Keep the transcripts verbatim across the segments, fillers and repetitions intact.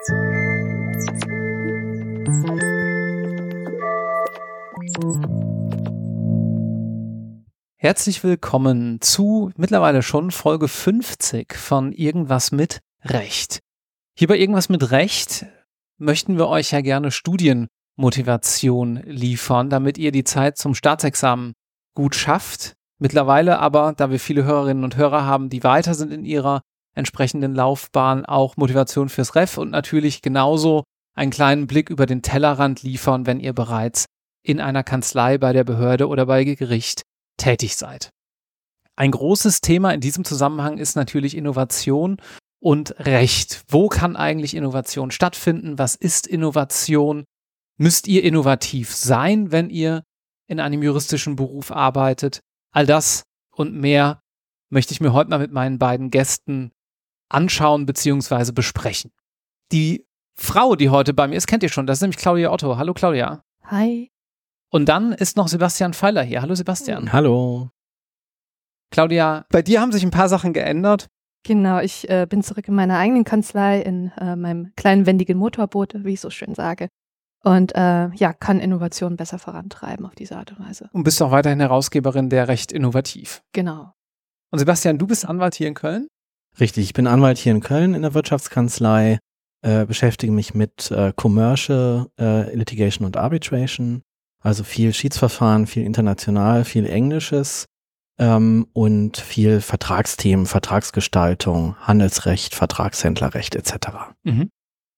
Herzlich willkommen zu mittlerweile schon Folge fünfzig von Irgendwas mit Recht. Hier bei Irgendwas mit Recht möchten wir euch ja gerne Studienmotivation liefern, damit ihr die Zeit zum Staatsexamen gut schafft. Mittlerweile aber, da wir viele Hörerinnen und Hörer haben, die weiter sind in ihrer entsprechenden Laufbahn, auch Motivation fürs Ref und natürlich genauso einen kleinen Blick über den Tellerrand liefern, wenn ihr bereits in einer Kanzlei, bei der Behörde oder bei Gericht tätig seid. Ein großes Thema in diesem Zusammenhang ist natürlich Innovation und Recht. Wo kann eigentlich Innovation stattfinden? Was ist Innovation? Müsst ihr innovativ sein, wenn ihr in einem juristischen Beruf arbeitet? All das und mehr möchte ich mir heute mal mit meinen beiden Gästen anschauen bzw. besprechen. Die Frau, die heute bei mir ist, kennt ihr schon. Das ist nämlich Claudia Otto. Hallo Claudia. Hi. Und dann ist noch Sebastian Feiler hier. Hallo Sebastian. Hallo. Claudia, bei dir haben sich ein paar Sachen geändert. Genau, ich äh, bin zurück in meiner eigenen Kanzlei, in äh, meinem kleinen wendigen Motorboot, wie ich so schön sage. Und äh, ja, kann Innovation besser vorantreiben auf diese Art und Weise. Und bist auch weiterhin Herausgeberin der Recht Innovativ. Genau. Und Sebastian, du bist Anwalt hier in Köln? Richtig, ich bin Anwalt hier in Köln in der Wirtschaftskanzlei, äh, beschäftige mich mit äh, Commercial äh, Litigation und Arbitration. Also viel Schiedsverfahren, viel international, viel Englisches ähm, und viel Vertragsthemen, Vertragsgestaltung, Handelsrecht, Vertragshändlerrecht et cetera. Mhm.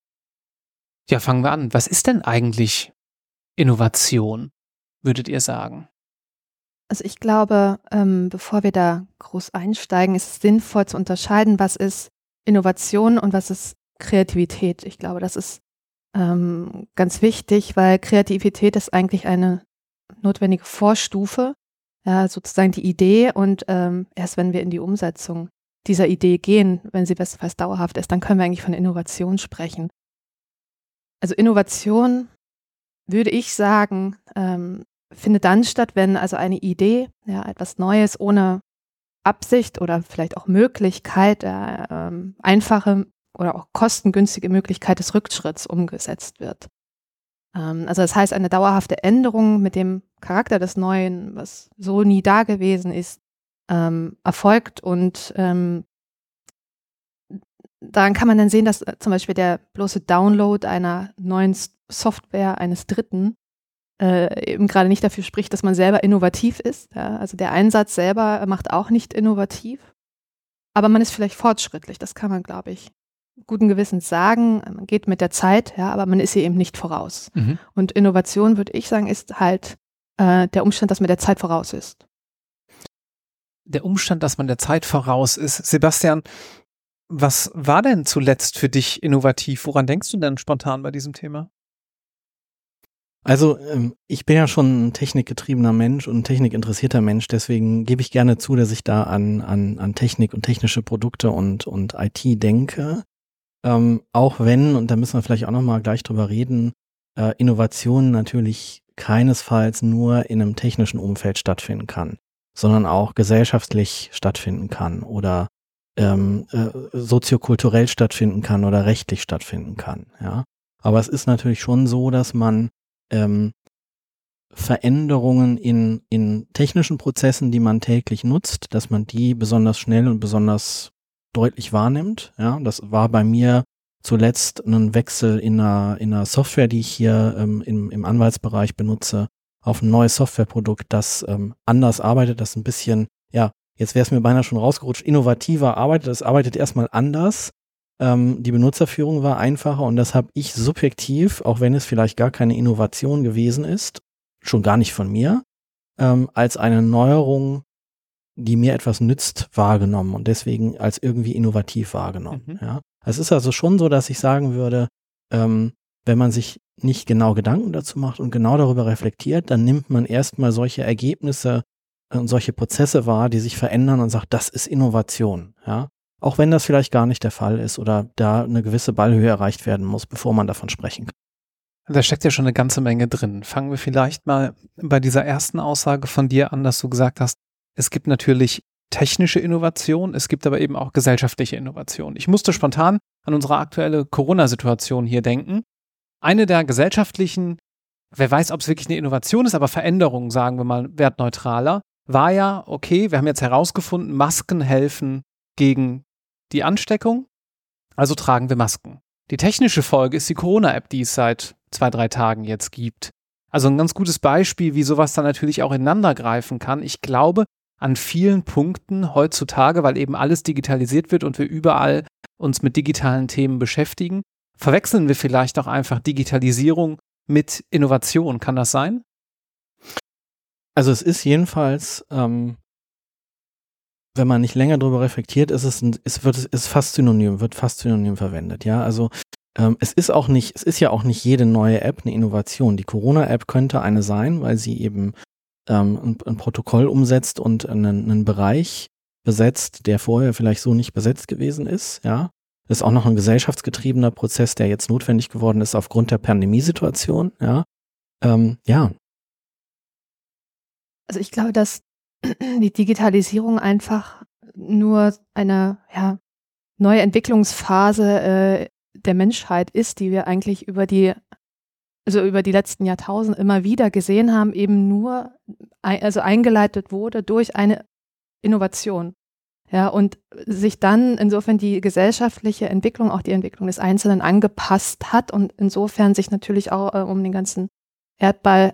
Ja, fangen wir an. Was ist denn eigentlich Innovation, würdet ihr sagen? Also ich glaube, ähm, bevor wir da groß einsteigen, ist es sinnvoll zu unterscheiden, was ist Innovation und was ist Kreativität. Ich glaube, das ist Ähm, ganz wichtig, weil Kreativität ist eigentlich eine notwendige Vorstufe, ja, sozusagen die Idee und ähm, erst wenn wir in die Umsetzung dieser Idee gehen, wenn sie bestenfalls dauerhaft ist, dann können wir eigentlich von Innovation sprechen. Also Innovation, würde ich sagen, ähm, findet dann statt, wenn also eine Idee, ja, etwas Neues ohne Absicht oder vielleicht auch Möglichkeit, äh, ähm, einfache oder auch kostengünstige Möglichkeit des Rückschritts umgesetzt wird. Ähm, also das heißt, eine dauerhafte Änderung mit dem Charakter des Neuen, was so nie da gewesen ist, ähm, erfolgt und ähm, daran kann man dann sehen, dass äh, zum Beispiel der bloße Download einer neuen Software eines Dritten äh, eben gerade nicht dafür spricht, dass man selber innovativ ist. Ja? Also der Einsatz selber macht auch nicht innovativ, aber man ist vielleicht fortschrittlich, das kann man, glaube ich, guten Gewissens sagen, man geht mit der Zeit, ja, aber man ist ihr eben nicht voraus. Mhm. Und Innovation, würde ich sagen, ist halt äh, der Umstand, dass man der Zeit voraus ist. Der Umstand, dass man der Zeit voraus ist. Sebastian, was war denn zuletzt für dich innovativ? Woran denkst du denn spontan bei diesem Thema? Also ähm, ich bin ja schon ein technikgetriebener Mensch und ein technikinteressierter Mensch, deswegen gebe ich gerne zu, dass ich da an, an, an Technik und technische Produkte und, und I T denke. Ähm, auch wenn, und da müssen wir vielleicht auch nochmal gleich drüber reden, äh, Innovation natürlich keinesfalls nur in einem technischen Umfeld stattfinden kann, sondern auch gesellschaftlich stattfinden kann oder ähm, äh, soziokulturell stattfinden kann oder rechtlich stattfinden kann. Ja? Aber es ist natürlich schon so, dass man ähm, Veränderungen in, in technischen Prozessen, die man täglich nutzt, dass man die besonders schnell und besonders deutlich wahrnimmt. Ja, das war bei mir zuletzt ein Wechsel in einer, in einer Software, die ich hier ähm, im, im Anwaltsbereich benutze, auf ein neues Softwareprodukt, das ähm, anders arbeitet, das ein bisschen, ja, jetzt wäre es mir beinahe schon rausgerutscht, innovativer arbeitet. Das arbeitet erstmal anders. Ähm, die Benutzerführung war einfacher und das habe ich subjektiv, auch wenn es vielleicht gar keine Innovation gewesen ist, schon gar nicht von mir, ähm, als eine Neuerung, die mir etwas nützt, wahrgenommen und deswegen als irgendwie innovativ wahrgenommen. Mhm. Ja. Es ist also schon so, dass ich sagen würde, ähm, wenn man sich nicht genau Gedanken dazu macht und genau darüber reflektiert, dann nimmt man erstmal solche Ergebnisse und solche Prozesse wahr, die sich verändern und sagt, das ist Innovation. Ja. Auch wenn das vielleicht gar nicht der Fall ist oder da eine gewisse Ballhöhe erreicht werden muss, bevor man davon sprechen kann. Da steckt ja schon eine ganze Menge drin. Fangen wir vielleicht mal bei dieser ersten Aussage von dir an, dass du gesagt hast, es gibt natürlich technische Innovation, es gibt aber eben auch gesellschaftliche Innovation. Ich musste spontan an unsere aktuelle Corona-Situation hier denken. Eine der gesellschaftlichen, wer weiß, ob es wirklich eine Innovation ist, aber Veränderungen, sagen wir mal wertneutraler, war ja, okay, wir haben jetzt herausgefunden, Masken helfen gegen die Ansteckung, also tragen wir Masken. Die technische Folge ist die Corona-App, die es seit zwei, drei Tagen jetzt gibt. Also ein ganz gutes Beispiel, wie sowas dann natürlich auch ineinander greifen kann. Ich glaube, an vielen Punkten heutzutage, weil eben alles digitalisiert wird und wir überall uns mit digitalen Themen beschäftigen, verwechseln wir vielleicht auch einfach Digitalisierung mit Innovation. Kann das sein? Also es ist jedenfalls, ähm, wenn man nicht länger darüber reflektiert, ist es, ein, es wird, ist fast synonym, wird fast synonym verwendet. Ja, also ähm, es ist auch nicht, es ist ja auch nicht jede neue App eine Innovation. Die Corona-App könnte eine sein, weil sie eben ähm, ein, ein Protokoll umsetzt und einen, einen Bereich besetzt, der vorher vielleicht so nicht besetzt gewesen ist. Ja, das ist auch noch ein gesellschaftsgetriebener Prozess, der jetzt notwendig geworden ist aufgrund der Pandemiesituation. Ja, ähm, ja. Also ich glaube, dass die Digitalisierung einfach nur eine ja, neue Entwicklungsphase äh, der Menschheit ist, die wir eigentlich über die, also über die letzten Jahrtausende immer wieder gesehen haben, eben nur ein, also eingeleitet wurde durch eine Innovation. Ja, und sich dann insofern die gesellschaftliche Entwicklung, auch die Entwicklung des Einzelnen angepasst hat und insofern sich natürlich auch äh, um den ganzen Erdball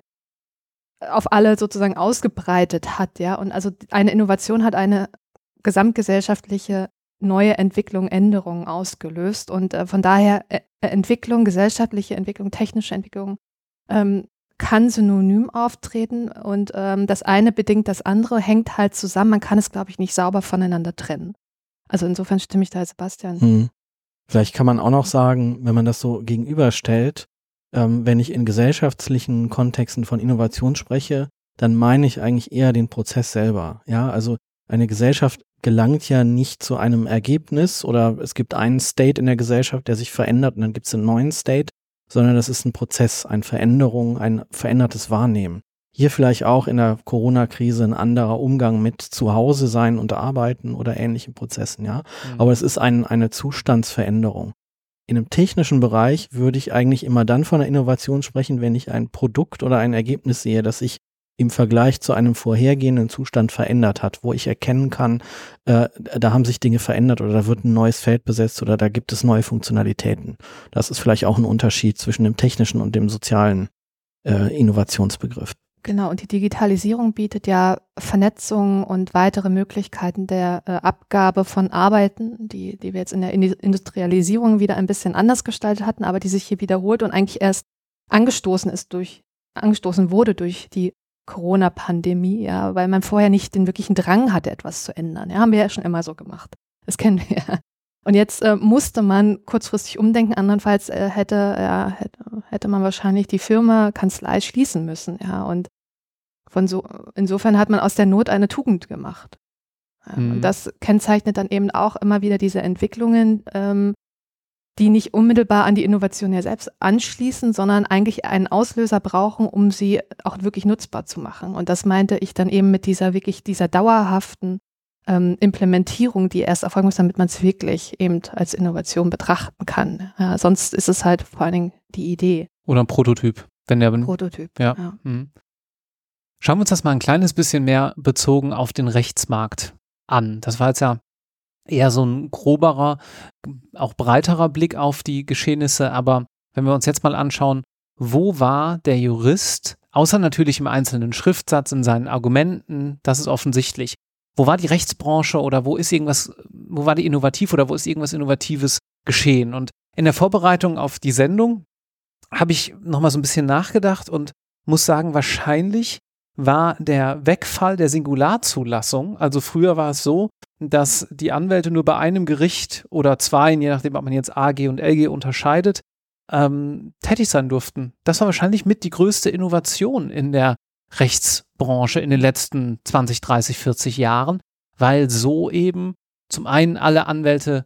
auf alle sozusagen ausgebreitet hat, ja. Und also eine Innovation hat eine gesamtgesellschaftliche neue Entwicklung, Änderungen ausgelöst. Und äh, von daher äh, Entwicklung, gesellschaftliche Entwicklung, technische Entwicklung ähm, kann synonym auftreten und ähm, das eine bedingt das andere, hängt halt zusammen. Man kann es, glaube ich, nicht sauber voneinander trennen. Also insofern stimme ich da Sebastian. Hm. Vielleicht kann man auch noch sagen, wenn man das so gegenüberstellt, ähm, wenn ich in gesellschaftlichen Kontexten von Innovation spreche, dann meine ich eigentlich eher den Prozess selber. Ja, also eine Gesellschaft gelangt ja nicht zu einem Ergebnis oder es gibt einen State in der Gesellschaft, der sich verändert und dann gibt es einen neuen State, sondern das ist ein Prozess, eine Veränderung, ein verändertes Wahrnehmen. Hier vielleicht auch in der Corona-Krise ein anderer Umgang mit Zuhause sein und arbeiten oder ähnlichen Prozessen, ja. Mhm. Aber es ist ein, eine Zustandsveränderung. In einem technischen Bereich würde ich eigentlich immer dann von einer Innovation sprechen, wenn ich ein Produkt oder ein Ergebnis sehe, das sich im Vergleich zu einem vorhergehenden Zustand verändert hat, wo ich erkennen kann, äh, da haben sich Dinge verändert oder da wird ein neues Feld besetzt oder da gibt es neue Funktionalitäten. Das ist vielleicht auch ein Unterschied zwischen dem technischen und dem sozialen äh, Innovationsbegriff. Genau, und die Digitalisierung bietet ja Vernetzung und weitere Möglichkeiten der äh, Abgabe von Arbeiten, die, die wir jetzt in der Industrialisierung wieder ein bisschen anders gestaltet hatten, aber die sich hier wiederholt und eigentlich erst angestoßen ist durch, angestoßen wurde durch die Corona-Pandemie, ja, weil man vorher nicht den wirklichen Drang hatte, etwas zu ändern. Ja, haben wir ja schon immer so gemacht. Das kennen wir ja. Und jetzt äh, musste man kurzfristig umdenken, andernfalls äh, hätte, ja, hätte, hätte man wahrscheinlich die Firma, Kanzlei schließen müssen, ja, und von so, insofern hat man aus der Not eine Tugend gemacht. Ja, mhm. Und das kennzeichnet dann eben auch immer wieder diese Entwicklungen, ähm, die nicht unmittelbar an die Innovation ja selbst anschließen, sondern eigentlich einen Auslöser brauchen, um sie auch wirklich nutzbar zu machen. Und das meinte ich dann eben mit dieser wirklich, dieser dauerhaften ähm, Implementierung, die erst erfolgen muss, damit man es wirklich eben als Innovation betrachten kann. Ja, sonst ist es halt vor allen Dingen die Idee. Oder ein Prototyp. Wenn der Prototyp, ja. ja. Mhm. Schauen wir uns das mal ein kleines bisschen mehr bezogen auf den Rechtsmarkt an. Das war jetzt ja eher so ein groberer, auch breiterer Blick auf die Geschehnisse. Aber wenn wir uns jetzt mal anschauen, wo war der Jurist, außer natürlich im einzelnen Schriftsatz, in seinen Argumenten, das ist offensichtlich. Wo war die Rechtsbranche oder wo ist irgendwas, wo war die innovativ oder wo ist irgendwas Innovatives geschehen? Und in der Vorbereitung auf die Sendung habe ich nochmal so ein bisschen nachgedacht und muss sagen, wahrscheinlich war der Wegfall der Singularzulassung, also früher war es so, dass die Anwälte nur bei einem Gericht oder zwei, je nachdem, ob man jetzt A G und L G unterscheidet, ähm, tätig sein durften. Das war wahrscheinlich mit die größte Innovation in der Rechtsbranche in den letzten zwanzig, dreißig, vierzig Jahren, weil so eben zum einen alle Anwälte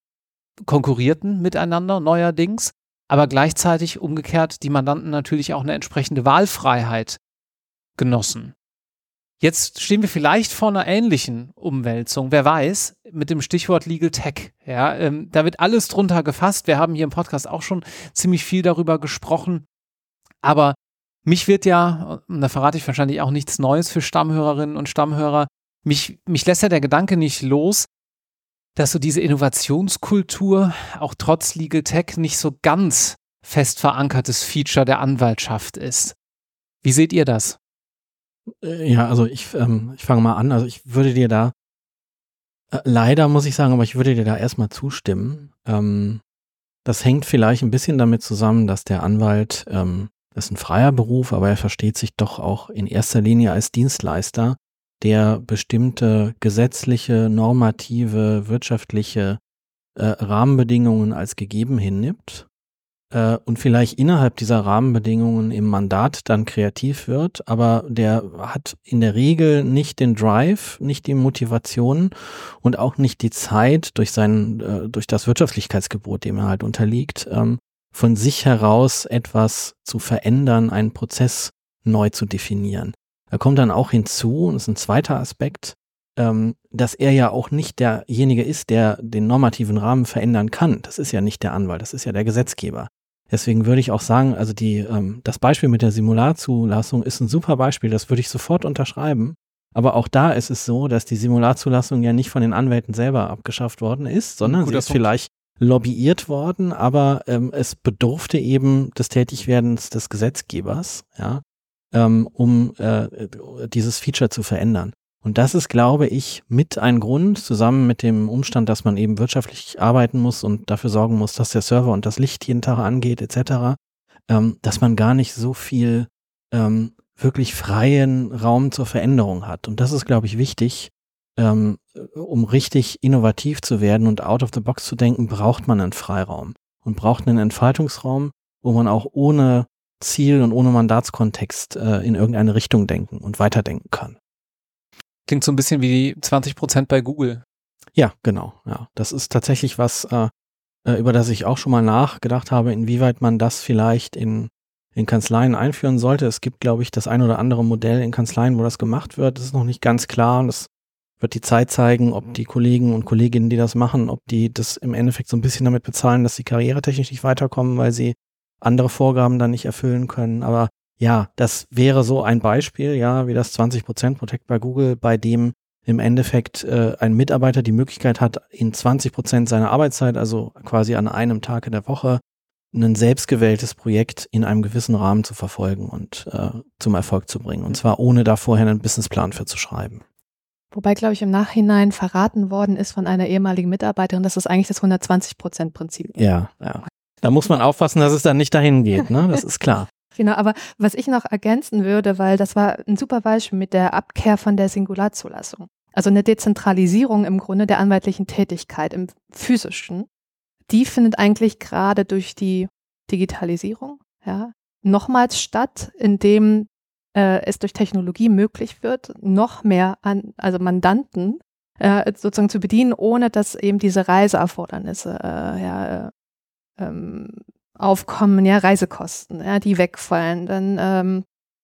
konkurrierten miteinander neuerdings, aber gleichzeitig umgekehrt die Mandanten natürlich auch eine entsprechende Wahlfreiheit genossen. Jetzt stehen wir vielleicht vor einer ähnlichen Umwälzung, wer weiß, mit dem Stichwort Legal Tech. Ja, ähm, da wird alles drunter gefasst. Wir haben hier im Podcast auch schon ziemlich viel darüber gesprochen. Aber mich wird ja, und da verrate ich wahrscheinlich auch nichts Neues für Stammhörerinnen und Stammhörer, mich, mich lässt ja der Gedanke nicht los, dass so diese Innovationskultur auch trotz Legal Tech nicht so ganz fest verankertes Feature der Anwaltschaft ist. Wie seht ihr das? Ja, also ich, ähm, ich fange mal an. Also ich würde dir da, äh, leider muss ich sagen, aber ich würde dir da erstmal zustimmen. Ähm, das hängt vielleicht ein bisschen damit zusammen, dass der Anwalt, ähm, das ist ein freier Beruf, aber er versteht sich doch auch in erster Linie als Dienstleister, der bestimmte gesetzliche, normative, wirtschaftliche äh, Rahmenbedingungen als gegeben hinnimmt. Und vielleicht innerhalb dieser Rahmenbedingungen im Mandat dann kreativ wird, aber der hat in der Regel nicht den Drive, nicht die Motivation und auch nicht die Zeit durch sein, durch das Wirtschaftlichkeitsgebot, dem er halt unterliegt, von sich heraus etwas zu verändern, einen Prozess neu zu definieren. Da kommt dann auch hinzu, und das ist ein zweiter Aspekt, dass er ja auch nicht derjenige ist, der den normativen Rahmen verändern kann. Das ist ja nicht der Anwalt, das ist ja der Gesetzgeber. Deswegen würde ich auch sagen, also die, ähm, das Beispiel mit der Simularzulassung ist ein super Beispiel, das würde ich sofort unterschreiben. Aber auch da ist es so, dass die Simularzulassung ja nicht von den Anwälten selber abgeschafft worden ist, sondern sie ist Punkt. Vielleicht lobbyiert worden, aber ähm, es bedurfte eben des Tätigwerdens des Gesetzgebers, ja, ähm, um äh, dieses Feature zu verändern. Und das ist, glaube ich, mit ein Grund, zusammen mit dem Umstand, dass man eben wirtschaftlich arbeiten muss und dafür sorgen muss, dass der Server und das Licht jeden Tag angeht, et cetera, ähm, dass man gar nicht so viel ähm, wirklich freien Raum zur Veränderung hat. Und das ist, glaube ich, wichtig. Ähm, um richtig innovativ zu werden und out of the box zu denken, braucht man einen Freiraum und braucht einen Entfaltungsraum, wo man auch ohne Ziel und ohne Mandatskontext äh, in irgendeine Richtung denken und weiterdenken kann. Klingt so ein bisschen wie die zwanzig Prozent bei Google. Ja, genau. Ja, das ist tatsächlich was, äh, über das ich auch schon mal nachgedacht habe, inwieweit man das vielleicht in, in Kanzleien einführen sollte. Es gibt, glaube ich, das ein oder andere Modell in Kanzleien, wo das gemacht wird. Das ist noch nicht ganz klar und das wird die Zeit zeigen, ob die Kollegen und Kolleginnen, die das machen, ob die das im Endeffekt so ein bisschen damit bezahlen, dass sie karrieretechnisch nicht weiterkommen, weil sie andere Vorgaben dann nicht erfüllen können. Aber ja, das wäre so ein Beispiel, ja, wie das zwanzig Prozent Protect bei Google, bei dem im Endeffekt äh, ein Mitarbeiter die Möglichkeit hat, in zwanzig Prozent seiner Arbeitszeit, also quasi an einem Tag in der Woche, ein selbstgewähltes Projekt in einem gewissen Rahmen zu verfolgen und äh, zum Erfolg zu bringen. Und zwar ohne da vorher einen Businessplan für zu schreiben. Wobei, glaube ich, im Nachhinein verraten worden ist von einer ehemaligen Mitarbeiterin, dass das eigentlich das hundertzwanzig Prozent Prinzip ist. Ja, ja. Da muss man aufpassen, dass es dann nicht dahin geht, ne? Das ist klar. Genau, aber was ich noch ergänzen würde, weil das war ein super Beispiel mit der Abkehr von der Singularzulassung. Also eine Dezentralisierung im Grunde der anwaltlichen Tätigkeit im Physischen, die findet eigentlich gerade durch die Digitalisierung ja, nochmals statt, indem äh, es durch Technologie möglich wird, noch mehr an, also Mandanten äh, sozusagen zu bedienen, ohne dass eben diese Reiseerfordernisse äh, ja, äh, ähm, aufkommen, ja, Reisekosten, ja, die wegfallen, dann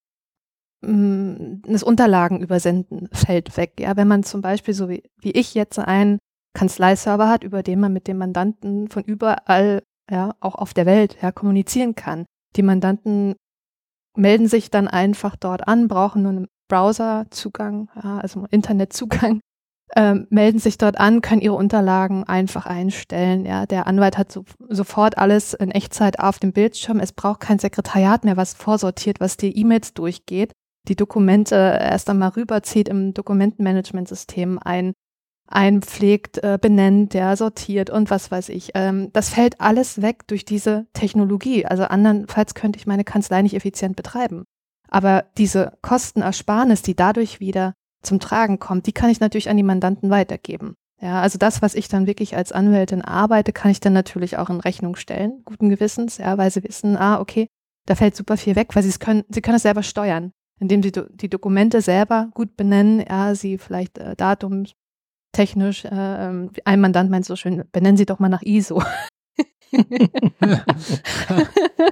ähm, das Unterlagen übersenden fällt weg, ja, wenn man zum Beispiel so wie, wie ich jetzt einen Kanzleiserver hat, über den man mit dem Mandanten von überall, ja, auch auf der Welt, ja, kommunizieren kann. Die Mandanten melden sich dann einfach dort an, brauchen nur einen Browserzugang, ja, also Internetzugang, Ähm, melden sich dort an, können ihre Unterlagen einfach einstellen. Ja, der Anwalt hat so, sofort alles in Echtzeit auf dem Bildschirm. Es braucht kein Sekretariat mehr, was vorsortiert, was die E-Mails durchgeht, die Dokumente erst einmal rüberzieht im Dokumentenmanagementsystem ein, einpflegt, äh, benennt, ja, sortiert und was weiß ich. Ähm, das fällt alles weg durch diese Technologie. Also andernfalls könnte ich meine Kanzlei nicht effizient betreiben. Aber diese Kostenersparnis, die dadurch wieder zum Tragen kommt, die kann ich natürlich an die Mandanten weitergeben. Ja, also das, was ich dann wirklich als Anwältin arbeite, kann ich dann natürlich auch in Rechnung stellen, guten Gewissens, ja, weil sie wissen, ah, okay, da fällt super viel weg, weil sie es können, sie können es selber steuern, indem sie do, die Dokumente selber gut benennen, ja, sie vielleicht äh, datumstechnisch, äh, ein Mandant meint so schön, benennen Sie doch mal nach I S O.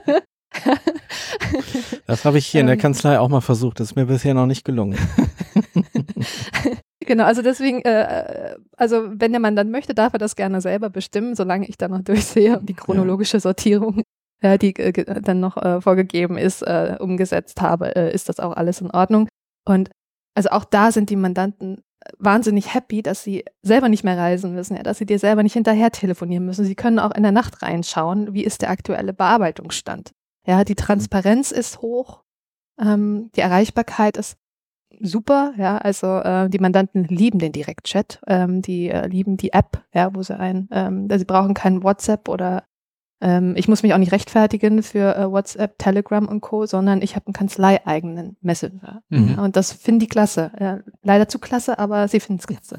Das habe ich hier in der Kanzlei auch mal versucht, das ist mir bisher noch nicht gelungen. Genau, also deswegen, äh, also wenn der Mandant möchte, darf er das gerne selber bestimmen, solange ich dann noch durchsehe und die chronologische Sortierung, äh, die äh, dann noch äh, vorgegeben ist, äh, umgesetzt habe, äh, ist das auch alles in Ordnung. Und also auch da sind die Mandanten wahnsinnig happy, dass sie selber nicht mehr reisen müssen, ja, dass sie dir selber nicht hinterher telefonieren müssen. Sie können auch in der Nacht reinschauen, wie ist der aktuelle Bearbeitungsstand. Ja, die Transparenz ist hoch, ähm, die Erreichbarkeit ist super, ja, also äh, die Mandanten lieben den Direktchat, ähm, die äh, lieben die App, ja, wo sie ein, ähm, sie brauchen kein WhatsApp oder ähm, ich muss mich auch nicht rechtfertigen für äh, WhatsApp, Telegram und Co., sondern ich habe einen kanzleieigenen Messenger. Mhm. Ja, und das finden die klasse. Ja, leider zu klasse, aber sie finden es klasse.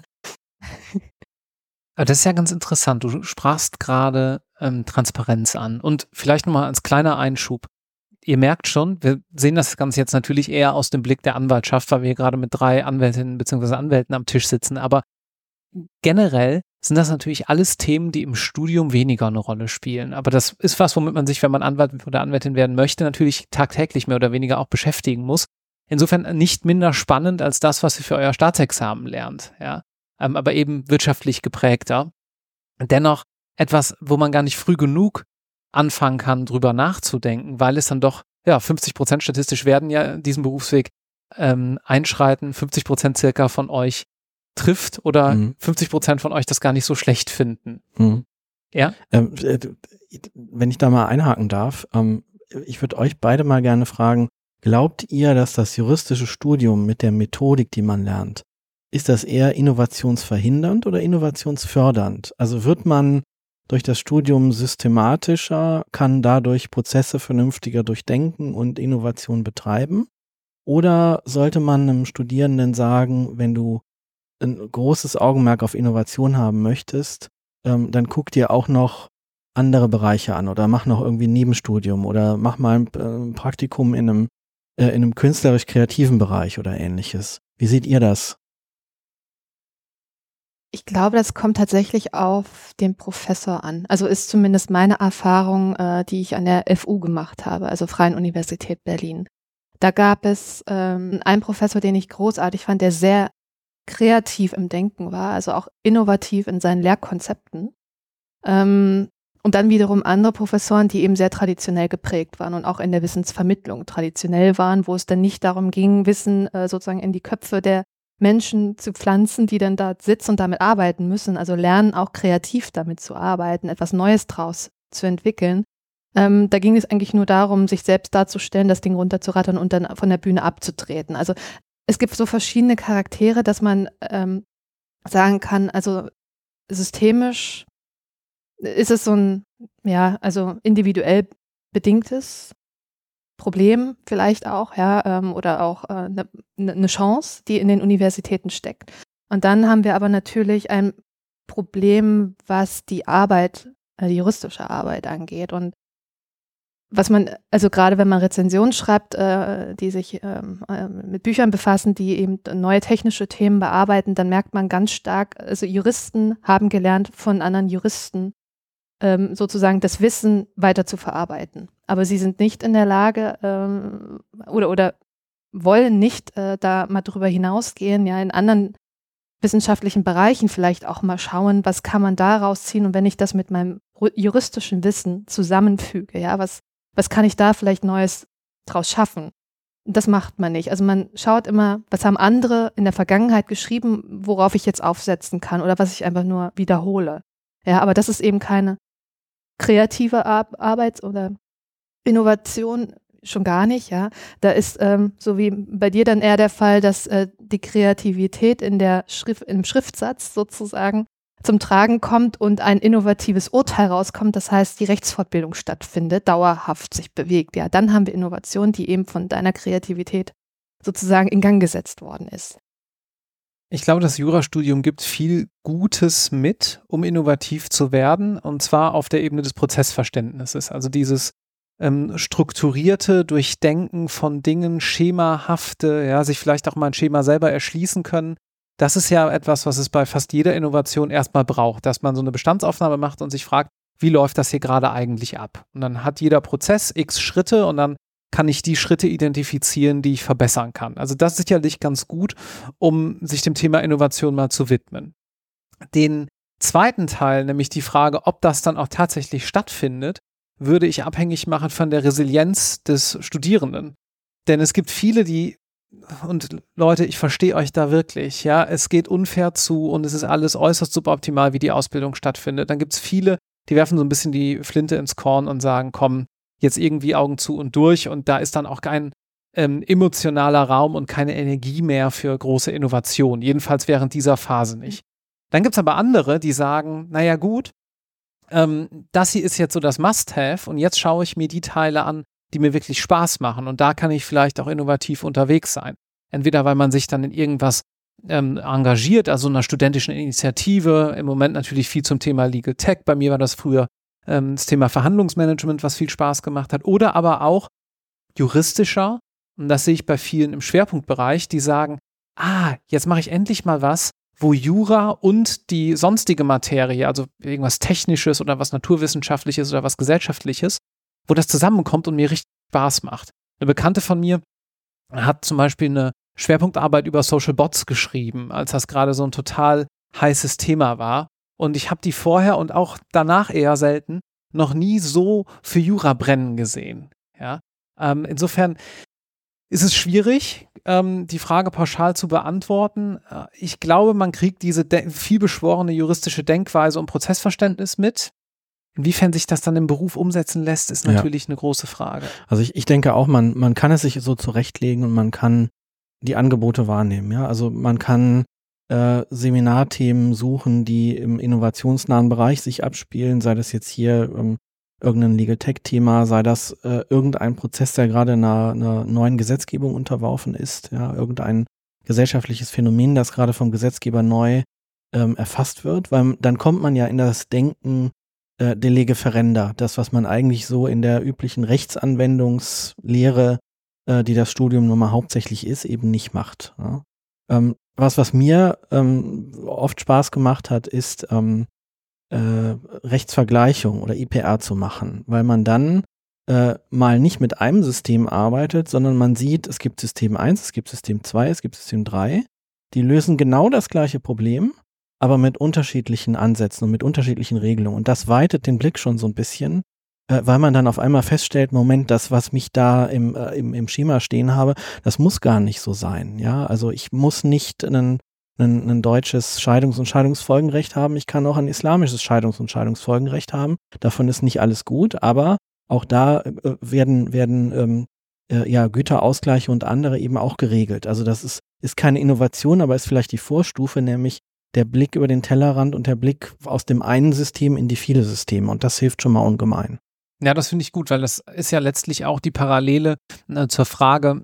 Aber das ist ja ganz interessant. Du sprachst gerade ähm, Transparenz an und vielleicht nochmal als kleiner Einschub. Ihr merkt schon, wir sehen das Ganze jetzt natürlich eher aus dem Blick der Anwaltschaft, weil wir hier gerade mit drei Anwältinnen bzw. Anwälten am Tisch sitzen, aber generell sind das natürlich alles Themen, die im Studium weniger eine Rolle spielen. Aber das ist was, womit man sich, wenn man Anwalt oder Anwältin werden möchte, natürlich tagtäglich mehr oder weniger auch beschäftigen muss. Insofern nicht minder spannend als das, was ihr für euer Staatsexamen lernt, ja. Ähm, aber eben wirtschaftlich geprägter. Dennoch etwas, wo man gar nicht früh genug anfangen kann, drüber nachzudenken, weil es dann doch, ja, fünfzig Prozent statistisch werden ja diesen Berufsweg ähm, einschreiten, fünfzig Prozent circa von euch trifft oder mhm. fünfzig Prozent von euch das gar nicht so schlecht finden. Mhm. Ja? Ähm, wenn ich da mal einhaken darf, ähm, ich würde euch beide mal gerne fragen, glaubt ihr, dass das juristische Studium mit der Methodik, die man lernt, ist das eher innovationsverhindernd oder innovationsfördernd? Also wird man durch das Studium systematischer, kann dadurch Prozesse vernünftiger durchdenken und Innovation betreiben? Oder sollte man einem Studierenden sagen, wenn du ein großes Augenmerk auf Innovation haben möchtest, ähm, dann guck dir auch noch andere Bereiche an oder mach noch irgendwie ein Nebenstudium oder mach mal ein, äh, ein Praktikum in einem, äh, in einem künstlerisch-kreativen Bereich oder ähnliches. Wie seht ihr das? Ich glaube, das kommt tatsächlich auf den Professor an. Also ist zumindest meine Erfahrung, äh, die ich an der F U gemacht habe, also Freien Universität Berlin. Da gab es ähm, einen Professor, den ich großartig fand, der sehr kreativ im Denken war, also auch innovativ in seinen Lehrkonzepten. Ähm, und dann wiederum andere Professoren, die eben sehr traditionell geprägt waren und auch in der Wissensvermittlung traditionell waren, wo es dann nicht darum ging, Wissen äh, sozusagen in die Köpfe der Menschen zu pflanzen, die dann da sitzen und damit arbeiten müssen, also lernen auch kreativ damit zu arbeiten, etwas Neues draus zu entwickeln. Ähm, da ging es eigentlich nur darum, sich selbst darzustellen, das Ding runterzurattern und dann von der Bühne abzutreten. Also es gibt so verschiedene Charaktere, dass man ähm, sagen kann, also systemisch ist es so ein, ja, also individuell bedingtes Problem vielleicht auch, ja, ähm, oder auch eine äh, ne, ne Chance, die in den Universitäten steckt. Und dann haben wir aber natürlich ein Problem, was die Arbeit, äh, die juristische Arbeit angeht. Und was man, also gerade wenn man Rezensionen schreibt, äh, die sich ähm, äh, mit Büchern befassen, die eben neue technische Themen bearbeiten, dann merkt man ganz stark, also Juristen haben gelernt von anderen Juristen, ähm, sozusagen das Wissen weiter zu verarbeiten. Aber sie sind nicht in der Lage ähm, oder, oder wollen nicht äh, da mal drüber hinausgehen, ja, in anderen wissenschaftlichen Bereichen vielleicht auch mal schauen, was kann man da rausziehen und wenn ich das mit meinem juristischen Wissen zusammenfüge, ja, was Was kann ich da vielleicht Neues draus schaffen? Das macht man nicht. Also man schaut immer, was haben andere in der Vergangenheit geschrieben, worauf ich jetzt aufsetzen kann oder was ich einfach nur wiederhole. Ja, aber das ist eben keine kreative Ar- Arbeit oder Innovation, schon gar nicht, ja. Da ist, ähm, so wie bei dir dann eher der Fall, dass äh, die Kreativität in der Schrift, im Schriftsatz sozusagen zum Tragen kommt und ein innovatives Urteil rauskommt, das heißt, die Rechtsfortbildung stattfindet, dauerhaft sich bewegt. Ja, dann haben wir Innovation, die eben von deiner Kreativität sozusagen in Gang gesetzt worden ist. Ich glaube, das Jurastudium gibt viel Gutes mit, um innovativ zu werden, und zwar auf der Ebene des Prozessverständnisses. Also dieses ähm, strukturierte Durchdenken von Dingen, schemahafte, ja, sich vielleicht auch mal ein Schema selber erschließen können. Das ist ja etwas, was es bei fast jeder Innovation erstmal braucht, dass man so eine Bestandsaufnahme macht und sich fragt, wie läuft das hier gerade eigentlich ab? Und dann hat jeder Prozess x Schritte und dann kann ich die Schritte identifizieren, die ich verbessern kann. Also das ist sicherlich ganz gut, um sich dem Thema Innovation mal zu widmen. Den zweiten Teil, nämlich die Frage, ob das dann auch tatsächlich stattfindet, würde ich abhängig machen von der Resilienz des Studierenden. Denn es gibt viele, die, und Leute, ich verstehe euch da wirklich, ja, es geht unfair zu und es ist alles äußerst suboptimal, wie die Ausbildung stattfindet. Dann gibt es viele, die werfen so ein bisschen die Flinte ins Korn und sagen, komm, jetzt irgendwie Augen zu und durch, und da ist dann auch kein ähm, emotionaler Raum und keine Energie mehr für große Innovation, jedenfalls während dieser Phase nicht. Dann gibt es aber andere, die sagen, naja gut, ähm, das hier ist jetzt so das Must-Have und jetzt schaue ich mir die Teile an, die mir wirklich Spaß machen, und da kann ich vielleicht auch innovativ unterwegs sein. Entweder weil man sich dann in irgendwas ähm, engagiert, also einer studentischen Initiative, im Moment natürlich viel zum Thema Legal Tech, bei mir war das früher ähm, das Thema Verhandlungsmanagement, was viel Spaß gemacht hat, oder aber auch juristischer, und das sehe ich bei vielen im Schwerpunktbereich, die sagen, ah, jetzt mache ich endlich mal was, wo Jura und die sonstige Materie, also irgendwas Technisches oder was Naturwissenschaftliches oder was Gesellschaftliches, wo das zusammenkommt und mir richtig Spaß macht. Eine Bekannte von mir hat zum Beispiel eine Schwerpunktarbeit über Social Bots geschrieben, als das gerade so ein total heißes Thema war. Und ich habe die vorher und auch danach eher selten noch nie so für Jura brennen gesehen. Ja? Ähm, insofern ist es schwierig, ähm, die Frage pauschal zu beantworten. Äh, ich glaube, man kriegt diese de- vielbeschworene juristische Denkweise und Prozessverständnis mit. Inwiefern sich das dann im Beruf umsetzen lässt, ist natürlich ja eine große Frage. Also ich, ich denke auch, man, man kann es sich so zurechtlegen und man kann die Angebote wahrnehmen. Ja, also man kann äh, Seminarthemen suchen, die im innovationsnahen Bereich sich abspielen, sei das jetzt hier ähm, irgendein Legal Tech-Thema, sei das äh, irgendein Prozess, der gerade einer, einer neuen Gesetzgebung unterworfen ist, ja, irgendein gesellschaftliches Phänomen, das gerade vom Gesetzgeber neu ähm, erfasst wird, weil dann kommt man ja in das Denken äh, de lege ferenda, das, was man eigentlich so in der üblichen Rechtsanwendungslehre, äh, die das Studium nun mal hauptsächlich ist, eben nicht macht. Ja. Ähm, was, was mir ähm, oft Spaß gemacht hat, ist ähm, Äh, Rechtsvergleichung oder I P R zu machen, weil man dann äh, mal nicht mit einem System arbeitet, sondern man sieht, es gibt System eins, es gibt System zwei, es gibt System drei, die lösen genau das gleiche Problem, aber mit unterschiedlichen Ansätzen und mit unterschiedlichen Regelungen, und das weitet den Blick schon so ein bisschen, äh, weil man dann auf einmal feststellt, Moment, das, was mich da im, äh, im, im Schema stehen habe, das muss gar nicht so sein, ja, also ich muss nicht einen Ein, ein deutsches Scheidungs- und Scheidungsfolgenrecht haben. Ich kann auch ein islamisches Scheidungs- und Scheidungsfolgenrecht haben. Davon ist nicht alles gut, aber auch da äh, werden, werden ähm, äh, ja, Güterausgleiche und andere eben auch geregelt. Also das ist, ist keine Innovation, aber ist vielleicht die Vorstufe, nämlich der Blick über den Tellerrand und der Blick aus dem einen System in die viele Systeme. Und das hilft schon mal ungemein. Ja, das finde ich gut, weil das ist ja letztlich auch die Parallele äh, zur Frage,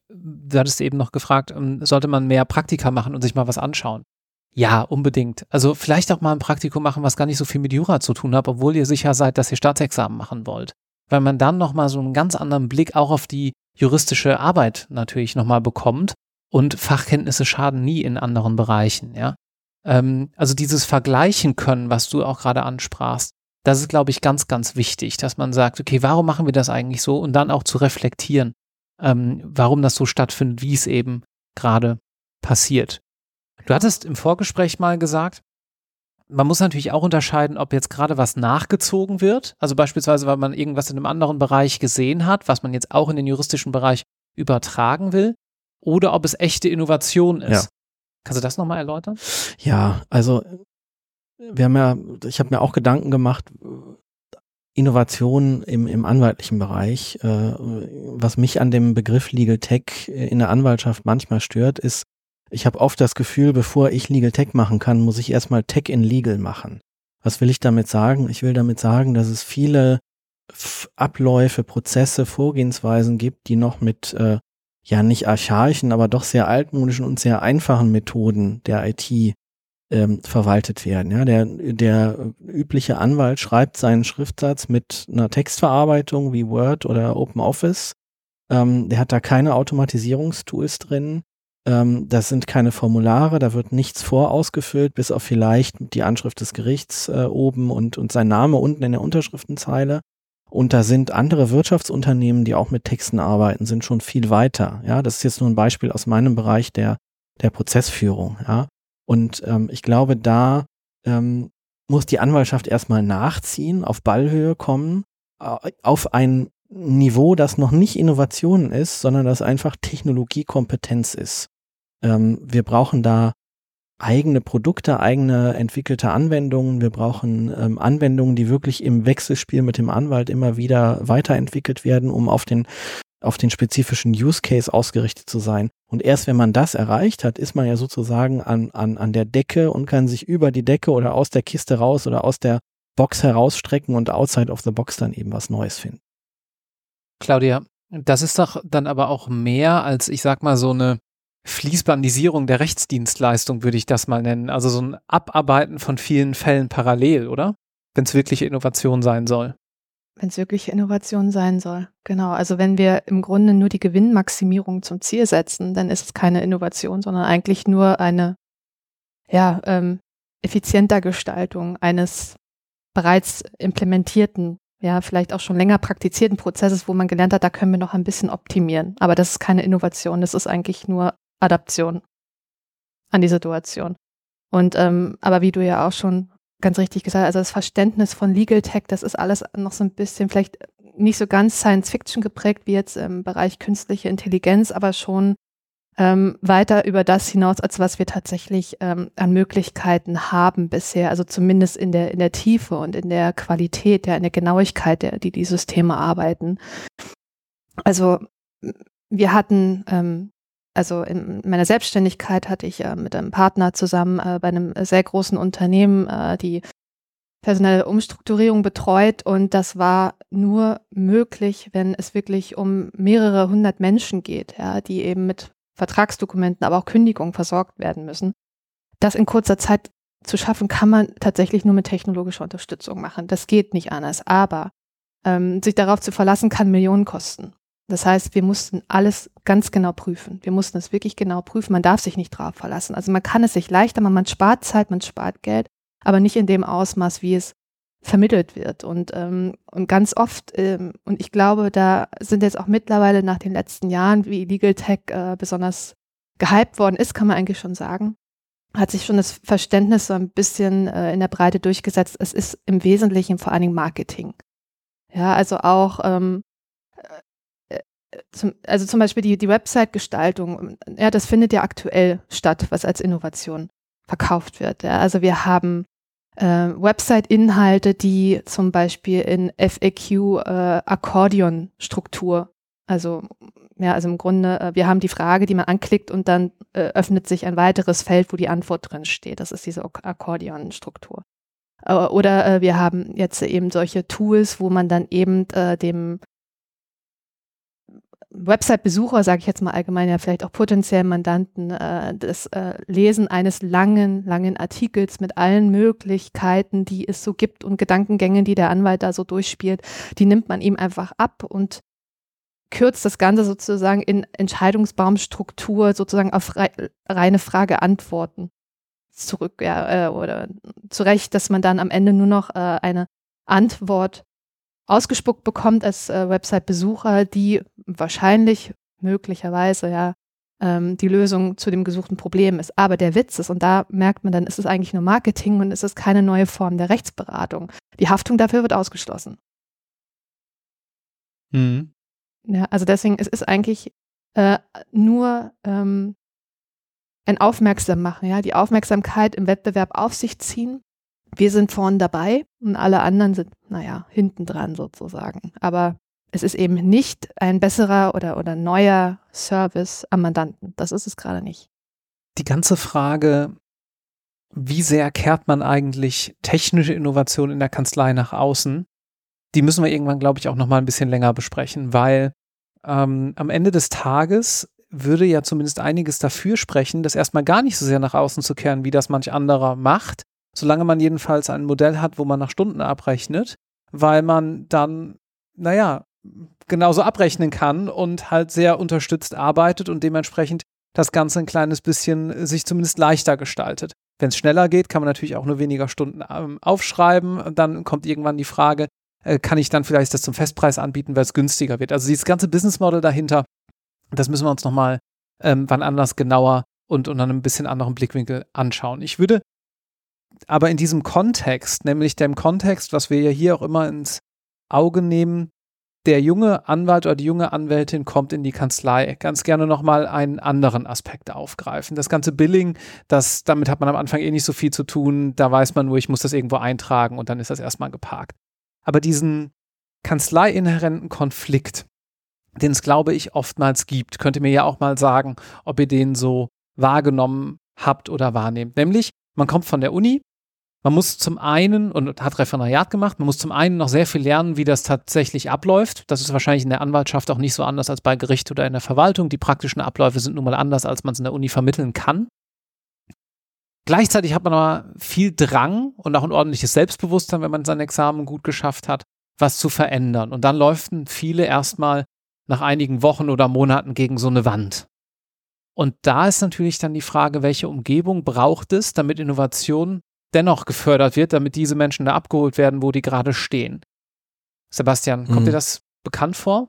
du hattest eben noch gefragt, sollte man mehr Praktika machen und sich mal was anschauen? Ja, unbedingt. Also vielleicht auch mal ein Praktikum machen, was gar nicht so viel mit Jura zu tun hat, obwohl ihr sicher seid, dass ihr Staatsexamen machen wollt. Weil man dann nochmal so einen ganz anderen Blick auch auf die juristische Arbeit natürlich nochmal bekommt, und Fachkenntnisse schaden nie in anderen Bereichen, ja. Ähm, also dieses Vergleichen können, was du auch gerade ansprachst, das ist, glaube ich, ganz, ganz wichtig, dass man sagt, okay, warum machen wir das eigentlich so, und dann auch zu reflektieren, Ähm, warum das so stattfindet, wie es eben gerade passiert. Du hattest im Vorgespräch mal gesagt, man muss natürlich auch unterscheiden, ob jetzt gerade was nachgezogen wird, also beispielsweise, weil man irgendwas in einem anderen Bereich gesehen hat, was man jetzt auch in den juristischen Bereich übertragen will, oder ob es echte Innovation ist. Ja. Kannst du das nochmal erläutern? Ja, also wir haben ja, ich habe mir auch Gedanken gemacht, Innovation im, im anwaltlichen Bereich. Äh, was mich an dem Begriff Legal Tech in der Anwaltschaft manchmal stört, ist, ich habe oft das Gefühl, bevor ich Legal Tech machen kann, muss ich erstmal Tech in Legal machen. Was will ich damit sagen? Ich will damit sagen, dass es viele F- Abläufe, Prozesse, Vorgehensweisen gibt, die noch mit äh, ja nicht archaischen, aber doch sehr altmodischen und sehr einfachen Methoden der I T Ähm, verwaltet werden. Ja, der, der übliche Anwalt schreibt seinen Schriftsatz mit einer Textverarbeitung wie Word oder OpenOffice. Ähm, der hat da keine Automatisierungstools drin. Ähm, das sind keine Formulare, da wird nichts vorausgefüllt, bis auf vielleicht die Anschrift des Gerichts äh, oben und, und sein Name unten in der Unterschriftenzeile. Und da sind andere Wirtschaftsunternehmen, die auch mit Texten arbeiten, sind schon viel weiter. Ja, das ist jetzt nur ein Beispiel aus meinem Bereich der, der Prozessführung. Ja, und ähm, ich glaube, da ähm, muss die Anwaltschaft erstmal nachziehen, auf Ballhöhe kommen, äh, auf ein Niveau, das noch nicht Innovation ist, sondern das einfach Technologiekompetenz ist. Ähm, wir brauchen da eigene Produkte, eigene entwickelte Anwendungen. Wir brauchen ähm, Anwendungen, die wirklich im Wechselspiel mit dem Anwalt immer wieder weiterentwickelt werden, um auf den, auf den spezifischen Use Case ausgerichtet zu sein. Und erst wenn man das erreicht hat, ist man ja sozusagen an, an, an der Decke und kann sich über die Decke oder aus der Kiste raus oder aus der Box herausstrecken und outside of the box dann eben was Neues finden. Claudia, das ist doch dann aber auch mehr als, ich sag mal, so eine Fließbandisierung der Rechtsdienstleistung, würde ich das mal nennen. Also so ein Abarbeiten von vielen Fällen parallel, oder? Wenn es wirkliche Innovation sein soll. Wenn es wirkliche Innovation sein soll, genau. Also wenn wir im Grunde nur die Gewinnmaximierung zum Ziel setzen, dann ist es keine Innovation, sondern eigentlich nur eine ja, ähm, effizienter Gestaltung eines bereits implementierten, ja, vielleicht auch schon länger praktizierten Prozesses, wo man gelernt hat, da können wir noch ein bisschen optimieren. Aber das ist keine Innovation, das ist eigentlich nur Adaption an die Situation. Und ähm, aber wie du ja auch schon ganz richtig gesagt hast, also das Verständnis von Legal Tech, das ist alles noch so ein bisschen vielleicht nicht so ganz Science-Fiction geprägt wie jetzt im Bereich künstliche Intelligenz, aber schon ähm, weiter über das hinaus, als was wir tatsächlich ähm, an Möglichkeiten haben bisher, also zumindest in der in der Tiefe und in der Qualität, ja, in der Genauigkeit, der, die die Systeme arbeiten. Also wir hatten ähm, Also in meiner Selbstständigkeit hatte ich äh, mit einem Partner zusammen äh, bei einem sehr großen Unternehmen äh, die personelle Umstrukturierung betreut und das war nur möglich, wenn es wirklich um mehrere hundert Menschen geht, ja, die eben mit Vertragsdokumenten, aber auch Kündigungen versorgt werden müssen. Das in kurzer Zeit zu schaffen, kann man tatsächlich nur mit technologischer Unterstützung machen. Das geht nicht anders, aber ähm, sich darauf zu verlassen, kann Millionen kosten. Das heißt, wir mussten alles ganz genau prüfen. Wir mussten es wirklich genau prüfen. Man darf sich nicht drauf verlassen. Also man kann es sich leichter machen, man spart Zeit, man spart Geld, aber nicht in dem Ausmaß, wie es vermittelt wird. Und, ähm, und ganz oft, ähm, und ich glaube, da sind jetzt auch mittlerweile nach den letzten Jahren, wie Legal Tech äh, besonders gehypt worden ist, kann man eigentlich schon sagen, hat sich schon das Verständnis so ein bisschen äh, in der Breite durchgesetzt. Es ist im Wesentlichen vor allen Dingen Marketing. Ja, also auch ähm, Zum, also zum Beispiel die, die Website-Gestaltung, ja, das findet ja aktuell statt, was als Innovation verkauft wird. Ja. Also wir haben äh, Website-Inhalte, die zum Beispiel in F A Q äh, Akkordeon-Struktur, also ja, also im Grunde, äh, wir haben die Frage, die man anklickt und dann äh, öffnet sich ein weiteres Feld, wo die Antwort drin steht. Das ist diese Akkordeon-Struktur. Äh, oder äh, wir haben jetzt eben solche Tools, wo man dann eben äh, dem Website-Besucher, sage ich jetzt mal allgemein, ja vielleicht auch potenziellen Mandanten, äh, das äh, Lesen eines langen, langen Artikels mit allen Möglichkeiten, die es so gibt und Gedankengängen, die der Anwalt da so durchspielt, die nimmt man ihm einfach ab und kürzt das Ganze sozusagen in Entscheidungsbaumstruktur sozusagen auf rei- reine Frage-Antworten zurück, ja, äh, oder zurecht, dass man dann am Ende nur noch äh, eine Antwort ausgespuckt bekommt als äh, Website-Besucher, die wahrscheinlich, möglicherweise, ja, ähm, die Lösung zu dem gesuchten Problem ist. Aber der Witz ist, und da merkt man dann, ist es eigentlich nur Marketing und es ist keine neue Form der Rechtsberatung. Die Haftung dafür wird ausgeschlossen. Mhm. Ja, also deswegen, es ist eigentlich äh, nur ähm, ein Aufmerksammachen, ja, die Aufmerksamkeit im Wettbewerb auf sich ziehen. Wir sind vorn dabei und alle anderen sind, naja, hinten dran sozusagen. Aber es ist eben nicht ein besserer oder, oder neuer Service am Mandanten. Das ist es gerade nicht. Die ganze Frage, wie sehr kehrt man eigentlich technische Innovation in der Kanzlei nach außen, die müssen wir irgendwann, glaube ich, auch noch mal ein bisschen länger besprechen, weil ähm, am Ende des Tages würde ja zumindest einiges dafür sprechen, das erstmal gar nicht so sehr nach außen zu kehren, wie das manch anderer macht, solange man jedenfalls ein Modell hat, wo man nach Stunden abrechnet, weil man dann, naja, genauso abrechnen kann und halt sehr unterstützt arbeitet und dementsprechend das Ganze ein kleines bisschen sich zumindest leichter gestaltet. Wenn es schneller geht, kann man natürlich auch nur weniger Stunden ähm, aufschreiben. Und dann kommt irgendwann die Frage, äh, kann ich dann vielleicht das zum Festpreis anbieten, weil es günstiger wird. Also dieses ganze Business Model dahinter, das müssen wir uns nochmal ähm, wann anders genauer und unter einem bisschen anderen Blickwinkel anschauen. Ich würde aber in diesem Kontext, nämlich dem Kontext, was wir ja hier auch immer ins Auge nehmen, der junge Anwalt oder die junge Anwältin kommt in die Kanzlei, ganz gerne nochmal einen anderen Aspekt aufgreifen. Das ganze Billing, das, damit hat man am Anfang eh nicht so viel zu tun, da weiß man nur, ich muss das irgendwo eintragen und dann ist das erstmal geparkt. Aber diesen kanzleiinhärenten Konflikt, den es, glaube ich, oftmals gibt, könnt ihr mir ja auch mal sagen, ob ihr den so wahrgenommen habt oder wahrnehmt. Nämlich, man kommt von der Uni, man muss zum einen, und hat Referendariat gemacht, man muss zum einen noch sehr viel lernen, wie das tatsächlich abläuft. Das ist wahrscheinlich in der Anwaltschaft auch nicht so anders als bei Gericht oder in der Verwaltung. Die praktischen Abläufe sind nun mal anders, als man es in der Uni vermitteln kann. Gleichzeitig hat man aber viel Drang und auch ein ordentliches Selbstbewusstsein, wenn man sein Examen gut geschafft hat, was zu verändern. Und dann läufen viele erstmal nach einigen Wochen oder Monaten gegen so eine Wand. Und da ist natürlich dann die Frage, welche Umgebung braucht es, damit Innovation dennoch gefördert wird, damit diese Menschen da abgeholt werden, wo die gerade stehen. Sebastian, kommt mhm. dir das bekannt vor?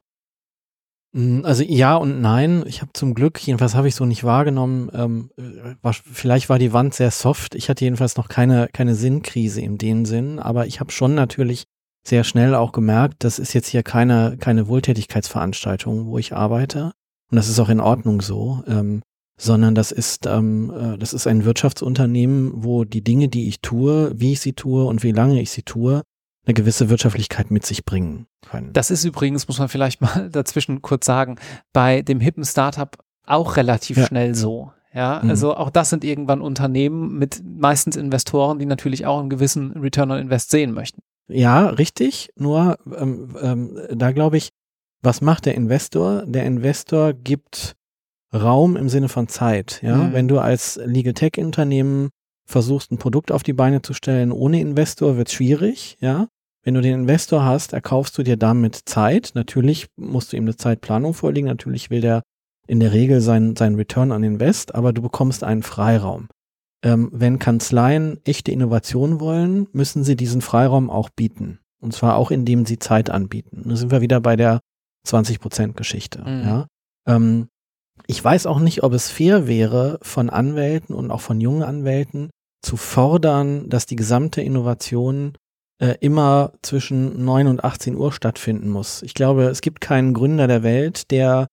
Also ja und nein. Ich habe zum Glück, jedenfalls habe ich so nicht wahrgenommen, ähm, war, vielleicht war die Wand sehr soft. Ich hatte jedenfalls noch keine, keine Sinnkrise in dem Sinn, aber ich habe schon natürlich sehr schnell auch gemerkt, das ist jetzt hier keine, keine Wohltätigkeitsveranstaltung, wo ich arbeite. Und das ist auch in Ordnung so. Ähm, sondern das ist, ähm, das ist ein Wirtschaftsunternehmen, wo die Dinge, die ich tue, wie ich sie tue und wie lange ich sie tue, eine gewisse Wirtschaftlichkeit mit sich bringen können. Das ist übrigens, muss man vielleicht mal dazwischen kurz sagen, bei dem hippen Startup auch relativ ja. schnell so. Ja, mhm. Also auch das sind irgendwann Unternehmen mit meistens Investoren, die natürlich auch einen gewissen Return on Invest sehen möchten. Ja, richtig. Nur ähm, ähm, da glaube ich, was macht der Investor? Der Investor gibt Raum im Sinne von Zeit, ja. Mhm. Wenn du als Legal Tech Unternehmen versuchst, ein Produkt auf die Beine zu stellen ohne Investor, wird es schwierig, ja. Wenn du den Investor hast, erkaufst du dir damit Zeit. Natürlich musst du ihm eine Zeitplanung vorlegen. Natürlich will der in der Regel seinen sein Return on Invest, aber du bekommst einen Freiraum. Ähm, wenn Kanzleien echte Innovation wollen, müssen sie diesen Freiraum auch bieten. Und zwar auch, indem sie Zeit anbieten. Da sind wir wieder bei der zwanzig Prozent Geschichte, mhm. ja. Ähm, Ich weiß auch nicht, ob es fair wäre, von Anwälten und auch von jungen Anwälten zu fordern, dass die gesamte Innovation äh, immer zwischen neun und achtzehn Uhr stattfinden muss. Ich glaube, es gibt keinen Gründer der Welt, der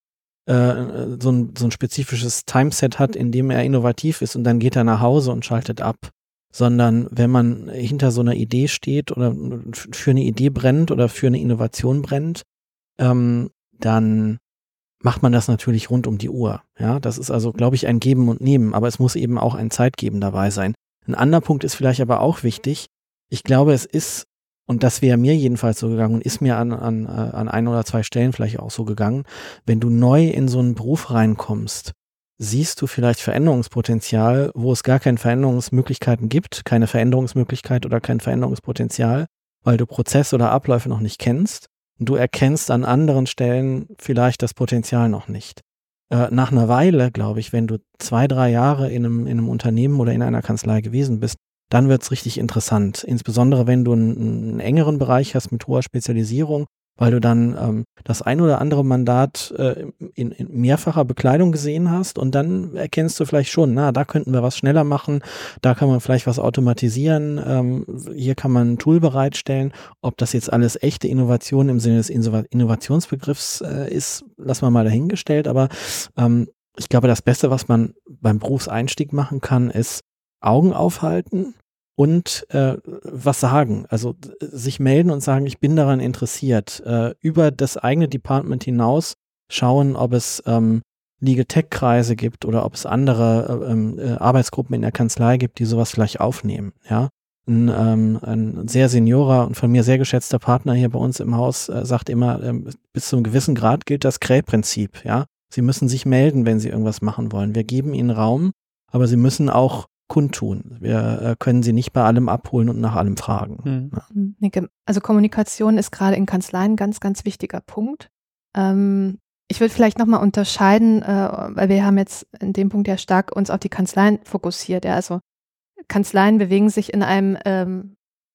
äh, so, ein, so ein spezifisches Timeset hat, in dem er innovativ ist und dann geht er nach Hause und schaltet ab. Sondern wenn man hinter so einer Idee steht oder für eine Idee brennt oder für eine Innovation brennt, ähm, dann macht man das natürlich rund um die Uhr. Ja, das ist also, glaube ich, ein Geben und Nehmen, aber es muss eben auch ein Zeitgeben dabei sein. Ein anderer Punkt ist vielleicht aber auch wichtig. Ich glaube, es ist, und das wäre mir jedenfalls so gegangen und ist mir an, an, an ein oder zwei Stellen vielleicht auch so gegangen, wenn du neu in so einen Beruf reinkommst, siehst du vielleicht Veränderungspotenzial, wo es gar keine Veränderungsmöglichkeiten gibt, keine Veränderungsmöglichkeit oder kein Veränderungspotenzial, weil du Prozesse oder Abläufe noch nicht kennst. Du erkennst an anderen Stellen vielleicht das Potenzial noch nicht. Äh, nach einer Weile, glaube ich, wenn du zwei, drei Jahre in einem, in einem Unternehmen oder in einer Kanzlei gewesen bist, dann wird es richtig interessant. Insbesondere, wenn du einen, einen engeren Bereich hast mit hoher Spezialisierung, weil du dann ähm, das ein oder andere Mandat äh, in, in mehrfacher Bekleidung gesehen hast und dann erkennst du vielleicht schon, na, da könnten wir was schneller machen, da kann man vielleicht was automatisieren, ähm, hier kann man ein Tool bereitstellen. Ob das jetzt alles echte Innovation im Sinne des Innovationsbegriffs äh, ist, lassen wir mal dahingestellt, aber ähm, ich glaube, das Beste, was man beim Berufseinstieg machen kann, ist Augen aufhalten und äh, was sagen, also sich melden und sagen, ich bin daran interessiert, äh, über das eigene Department hinaus schauen, ob es ähm, Legal Tech Kreise gibt oder ob es andere äh, äh, Arbeitsgruppen in der Kanzlei gibt, die sowas vielleicht aufnehmen, ja. Ein, ähm, ein sehr seniorer und von mir sehr geschätzter Partner hier bei uns im Haus äh, sagt immer, äh, bis zu einem gewissen Grad gilt das Krähprinzip, ja. Sie müssen sich melden, wenn Sie irgendwas machen wollen. Wir geben Ihnen Raum, aber Sie müssen auch kundtun. Wir äh, können sie nicht bei allem abholen und nach allem fragen. Hm. Ja. Also Kommunikation ist gerade in Kanzleien ein ganz, ganz wichtiger Punkt. Ähm, ich würde vielleicht nochmal unterscheiden, äh, weil wir haben jetzt in dem Punkt ja stark uns auf die Kanzleien fokussiert. Ja. Also Kanzleien bewegen sich in einem ähm,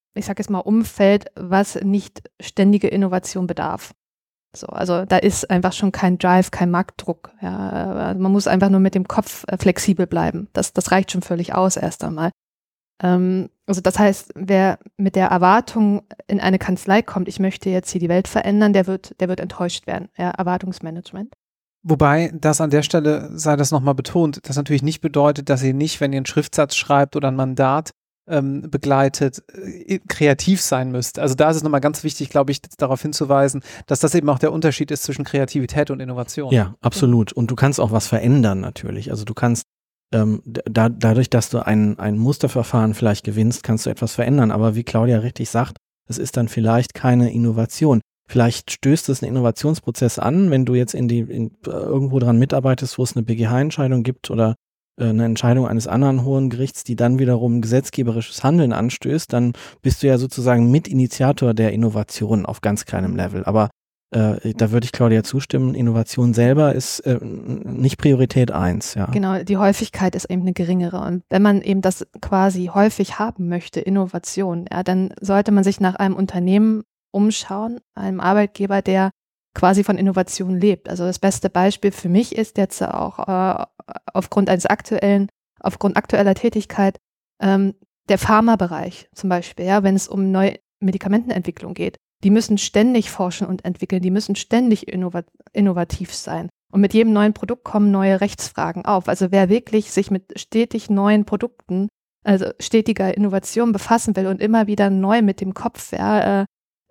ich sage jetzt mal, Umfeld, was nicht ständige Innovation bedarf. So, also da ist einfach schon kein Drive, kein Marktdruck. Ja, man muss einfach nur mit dem Kopf äh, flexibel bleiben. Das, das reicht schon völlig aus erst einmal. Ähm, also das heißt, wer mit der Erwartung in eine Kanzlei kommt, ich möchte jetzt hier die Welt verändern, der wird, der wird enttäuscht werden. Ja, Erwartungsmanagement. Wobei das an der Stelle, sei das nochmal betont, das natürlich nicht bedeutet, dass ihr nicht, wenn ihr einen Schriftsatz schreibt oder ein Mandat ähm, begleitet, äh, kreativ sein müsst. Also da ist es nochmal ganz wichtig, glaube ich, darauf hinzuweisen, dass das eben auch der Unterschied ist zwischen Kreativität und Innovation. Ja, absolut. Und du kannst auch was verändern natürlich. Also du kannst ähm, da, dadurch, dass du ein, ein Musterverfahren vielleicht gewinnst, kannst du etwas verändern. Aber wie Claudia richtig sagt, es ist dann vielleicht keine Innovation. Vielleicht stößt es einen Innovationsprozess an, wenn du jetzt in die in, irgendwo dran mitarbeitest, wo es eine B G H-Entscheidung gibt oder äh, eine Entscheidung eines anderen hohen Gerichts, die dann wiederum gesetzgeberisches Handeln anstößt, dann bist du ja sozusagen Mitinitiator der Innovation auf ganz kleinem Level. Aber äh, da würde ich Claudia zustimmen, Innovation selber ist äh, nicht Priorität eins. Ja. Genau, die Häufigkeit ist eben eine geringere. Und wenn man eben das quasi häufig haben möchte, Innovation, ja, dann sollte man sich nach einem Unternehmen umschauen, einem Arbeitgeber, der quasi von Innovation lebt. Also das beste Beispiel für mich ist jetzt auch äh, aufgrund eines aktuellen, aufgrund aktueller Tätigkeit ähm, der Pharmabereich zum Beispiel, ja, wenn es um neue Medikamentenentwicklung geht. Die müssen ständig forschen und entwickeln, die müssen ständig innovat- innovativ sein. Und mit jedem neuen Produkt kommen neue Rechtsfragen auf. Also wer wirklich sich mit stetig neuen Produkten, also stetiger Innovation befassen will und immer wieder neu mit dem Kopf, ja, äh,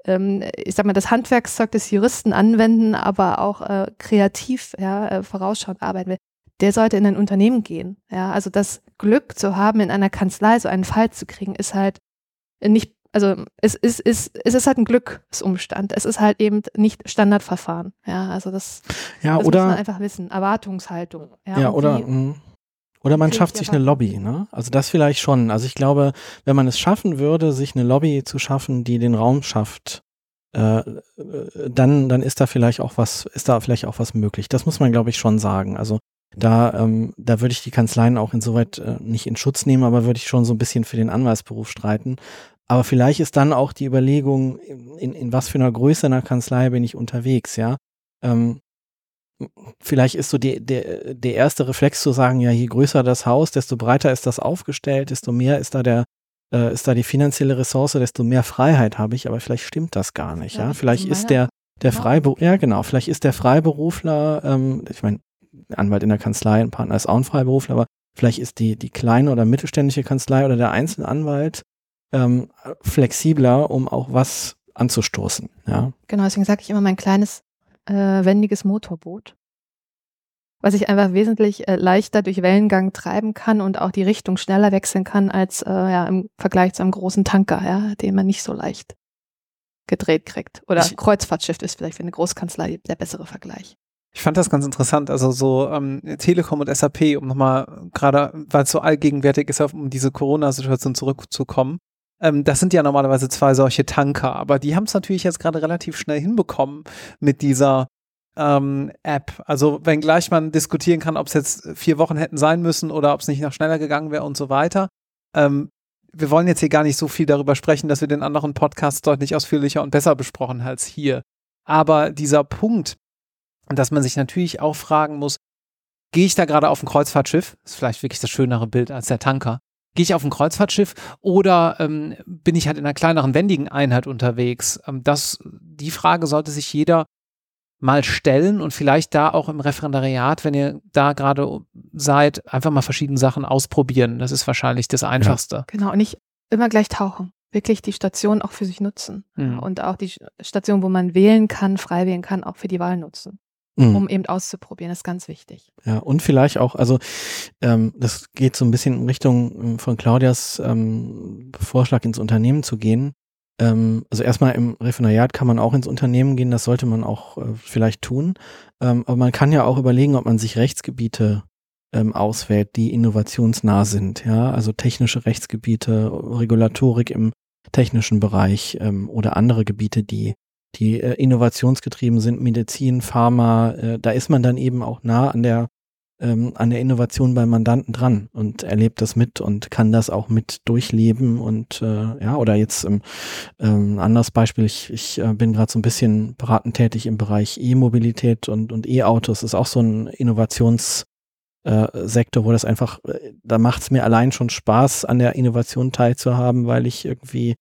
ich sag mal, das Handwerkszeug des Juristen anwenden, aber auch äh, kreativ, ja, äh, vorausschauend arbeiten will, der sollte in ein Unternehmen gehen. Ja, also das Glück zu haben, in einer Kanzlei so einen Fall zu kriegen, ist halt nicht, also es ist, ist, es ist halt ein Glücksumstand. Es ist halt eben nicht Standardverfahren. Ja, also das, ja, das oder, muss man einfach wissen. Erwartungshaltung. Ja, ja oder wie, Oder man schafft sich eine Lobby, ne? Also das vielleicht schon. Also ich glaube, wenn man es schaffen würde, sich eine Lobby zu schaffen, die den Raum schafft, äh, dann, dann ist da vielleicht auch was, ist da vielleicht auch was möglich. Das muss man, glaube ich, schon sagen. Also da, ähm, da würde ich die Kanzleien auch insoweit äh, nicht in Schutz nehmen, aber würde ich schon so ein bisschen für den Anwaltsberuf streiten. Aber vielleicht ist dann auch die Überlegung, in, in was für einer Größe einer Kanzlei bin ich unterwegs, ja? Ähm, Vielleicht ist so die, der, der erste Reflex zu sagen, ja, je größer das Haus, desto breiter ist das aufgestellt, desto mehr ist da der, äh, ist da die finanzielle Ressource, desto mehr Freiheit habe ich, aber vielleicht stimmt das gar nicht, ja. ja? Vielleicht ist der, der Freiberufler, ja genau, vielleicht ist der Freiberufler, ähm, ich meine, Anwalt in der Kanzlei, ein Partner ist auch ein Freiberufler, aber vielleicht ist die, die kleine oder mittelständische Kanzlei oder der Einzelanwalt ähm, flexibler, um auch was anzustoßen, ja. Genau, deswegen sage ich immer, mein kleines Äh, wendiges Motorboot, was ich einfach wesentlich äh, leichter durch Wellengang treiben kann und auch die Richtung schneller wechseln kann als äh, ja, im Vergleich zu einem großen Tanker, ja, den man nicht so leicht gedreht kriegt. Oder ich, Kreuzfahrtschiff ist vielleicht für eine Großkanzlei der bessere Vergleich. Ich fand das ganz interessant, also so ähm, Telekom und S A P, um nochmal gerade, weil es so allgegenwärtig ist, um diese Corona-Situation zurückzukommen. Ähm, das sind ja normalerweise zwei solche Tanker, aber die haben es natürlich jetzt gerade relativ schnell hinbekommen mit dieser ähm, App. Also wenngleich man diskutieren kann, ob es jetzt vier Wochen hätten sein müssen oder ob es nicht noch schneller gegangen wäre und so weiter. Ähm, wir wollen jetzt hier gar nicht so viel darüber sprechen, dass wir den anderen Podcasts deutlich ausführlicher und besser besprochen als hier. Aber dieser Punkt, dass man sich natürlich auch fragen muss, gehe ich da gerade auf ein Kreuzfahrtschiff? Das ist vielleicht wirklich das schönere Bild als der Tanker. Gehe ich auf ein Kreuzfahrtschiff oder ähm, bin ich halt in einer kleineren, wendigen Einheit unterwegs? Ähm, das, die Frage sollte sich jeder mal stellen und vielleicht da auch im Referendariat, wenn ihr da gerade seid, einfach mal verschiedene Sachen ausprobieren. Das ist wahrscheinlich das Einfachste. Ja. Genau, und nicht immer gleich tauchen. Wirklich die Station auch für sich nutzen. Mhm. Und auch die Station, wo man wählen kann, frei wählen kann, auch für die Wahl nutzen. Um eben auszuprobieren, ist ganz wichtig. Ja, und vielleicht auch, also ähm, das geht so ein bisschen in Richtung von Claudias ähm, Vorschlag, ins Unternehmen zu gehen. Ähm, also erstmal im Referendariat kann man auch ins Unternehmen gehen, das sollte man auch äh, vielleicht tun. Ähm, aber man kann ja auch überlegen, ob man sich Rechtsgebiete ähm, auswählt, die innovationsnah sind. Ja, also technische Rechtsgebiete, Regulatorik im technischen Bereich ähm, oder andere Gebiete, die die äh, innovationsgetrieben sind, Medizin, Pharma, äh, da ist man dann eben auch nah an der ähm, an der Innovation beim Mandanten dran und erlebt das mit und kann das auch mit durchleben und äh, ja, oder jetzt ähm, ähm, ein anderes Beispiel, ich, ich äh, bin gerade so ein bisschen beratend tätig im Bereich E-Mobilität und, und E-Autos, ist auch so ein Innovations- Äh, Sektor, wo das einfach, äh, da macht es mir allein schon Spaß, an der Innovation teilzuhaben, weil ich irgendwie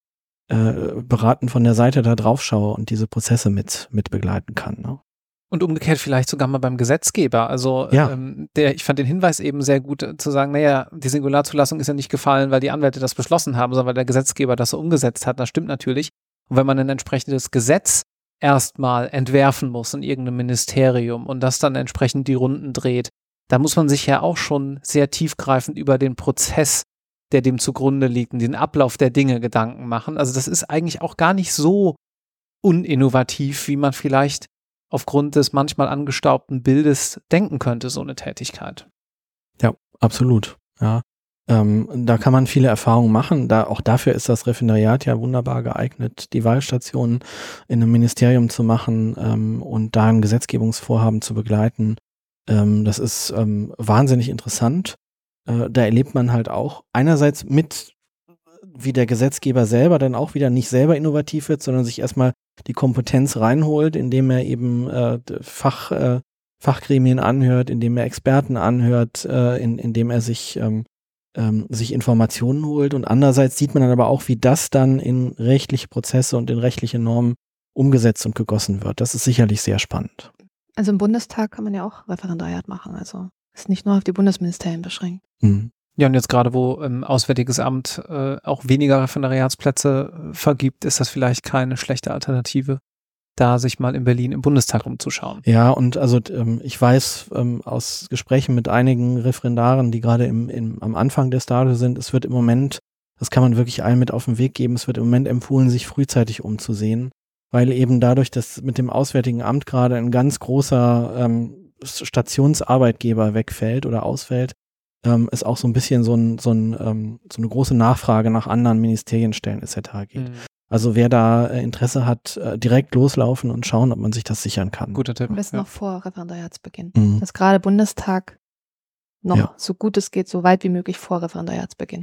äh, beratend von der Seite da drauf schaue und diese Prozesse mit, mit begleiten kann. Ne? Und umgekehrt vielleicht sogar mal beim Gesetzgeber. Also Ja. ähm, der, ich fand den Hinweis eben sehr gut, äh, zu sagen, naja, die Singularzulassung ist ja nicht gefallen, weil die Anwälte das beschlossen haben, sondern weil der Gesetzgeber das so umgesetzt hat. Das stimmt natürlich. Und wenn man ein entsprechendes Gesetz erstmal entwerfen muss in irgendeinem Ministerium und das dann entsprechend die Runden dreht, da muss man sich ja auch schon sehr tiefgreifend über den Prozess, der dem zugrunde liegt, und den Ablauf der Dinge Gedanken machen. Also das ist eigentlich auch gar nicht so uninnovativ, wie man vielleicht aufgrund des manchmal angestaubten Bildes denken könnte, so eine Tätigkeit. Ja, absolut. Ja. Ähm, da kann man viele Erfahrungen machen. Da, auch dafür ist das Referendariat ja wunderbar geeignet, die Wahlstationen in einem Ministerium zu machen ähm, und da ein Gesetzgebungsvorhaben zu begleiten. Das ist ähm, wahnsinnig interessant. Äh, da erlebt man halt auch einerseits mit, wie der Gesetzgeber selber dann auch wieder nicht selber innovativ wird, sondern sich erstmal die Kompetenz reinholt, indem er eben äh, Fach, äh, Fachgremien anhört, indem er Experten anhört, äh, in, indem er sich, ähm, ähm, sich Informationen holt. Und andererseits sieht man dann aber auch, wie das dann in rechtliche Prozesse und in rechtliche Normen umgesetzt und gegossen wird. Das ist sicherlich sehr spannend. Also im Bundestag kann man ja auch Referendariat machen, also ist nicht nur auf die Bundesministerien beschränkt. Mhm. Ja, und jetzt gerade, wo ähm, Auswärtiges Amt äh, auch weniger Referendariatsplätze äh, vergibt, ist das vielleicht keine schlechte Alternative, da sich mal in Berlin im Bundestag umzuschauen. Ja, und also ähm, ich weiß ähm, aus Gesprächen mit einigen Referendaren, die gerade im, im, am Anfang der Stade sind, es wird im Moment, das kann man wirklich allen mit auf den Weg geben, es wird im Moment empfohlen, sich frühzeitig umzusehen. Weil eben dadurch, dass mit dem Auswärtigen Amt gerade ein ganz großer ähm, Stationsarbeitgeber wegfällt oder ausfällt, ähm, es auch so ein bisschen so, ein, so, ein, ähm, so eine große Nachfrage nach anderen Ministerienstellen et cetera geht. Mhm. Also wer da äh, Interesse hat, äh, direkt loslaufen und schauen, ob man sich das sichern kann. Guter Tipp. Am besten ja. noch vor Referendariatsbeginn. Mhm. Dass gerade Bundestag noch Ja. so gut es geht, so weit wie möglich vor Referendariatsbeginn.